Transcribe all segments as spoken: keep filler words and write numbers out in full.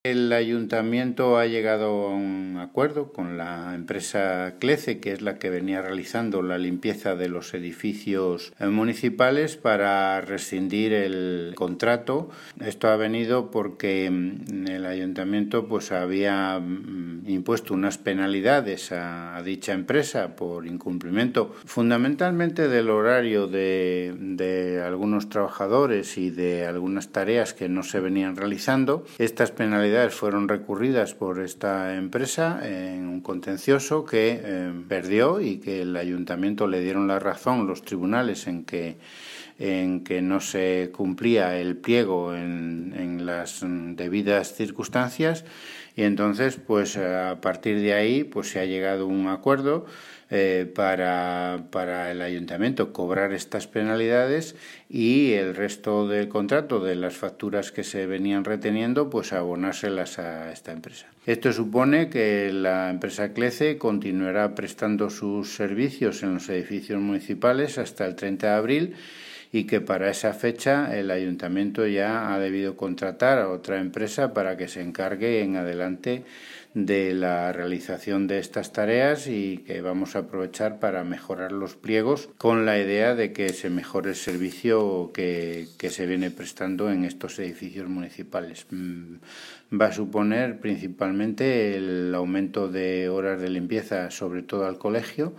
El ayuntamiento ha llegado a un acuerdo con la empresa CLECE, que es la que venía realizando la limpieza de los edificios municipales, para rescindir el contrato. Esto ha venido porque el ayuntamiento pues había impuesto unas penalidades a, a dicha empresa por incumplimiento fundamentalmente del horario de, de algunos trabajadores y de algunas tareas que no se venían realizando. Estas penalidades fueron recurridas por esta empresa en un contencioso que eh, perdió y que el ayuntamiento le dieron la razón los tribunales en que en que no se cumplía el pliego en, en las debidas circunstancias, y entonces pues a partir de ahí pues se ha llegado a un acuerdo eh, para, para el ayuntamiento cobrar estas penalidades y el resto del contrato de las facturas que se venían reteniendo pues abonárselas a esta empresa. Esto supone que la empresa CLECE continuará prestando sus servicios en los edificios municipales hasta el treinta de abril, y que para esa fecha el ayuntamiento ya ha debido contratar a otra empresa para que se encargue en adelante de la realización de estas tareas, y que vamos a aprovechar para mejorar los pliegos con la idea de que se mejore el servicio que, que se viene prestando en estos edificios municipales. Va a suponer principalmente el aumento de horas de limpieza, sobre todo al colegio,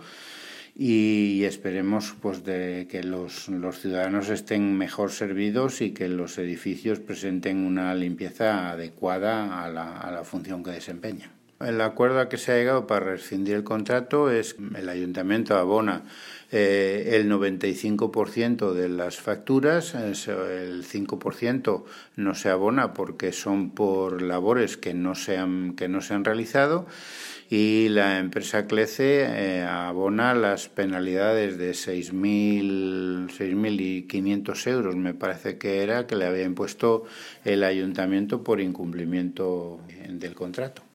y esperemos pues de que los, los ciudadanos estén mejor servidos y que los edificios presenten una limpieza adecuada a la, a la función que desempeñan. El acuerdo a que se ha llegado para rescindir el contrato es que el ayuntamiento abona eh, el noventa y cinco por ciento de las facturas, el cinco por ciento no se abona porque son por labores que no se han, que no se han realizado, y la empresa CLECE eh, abona las penalidades de seis mil quinientos euros, me parece que era, que le había impuesto el ayuntamiento por incumplimiento del contrato.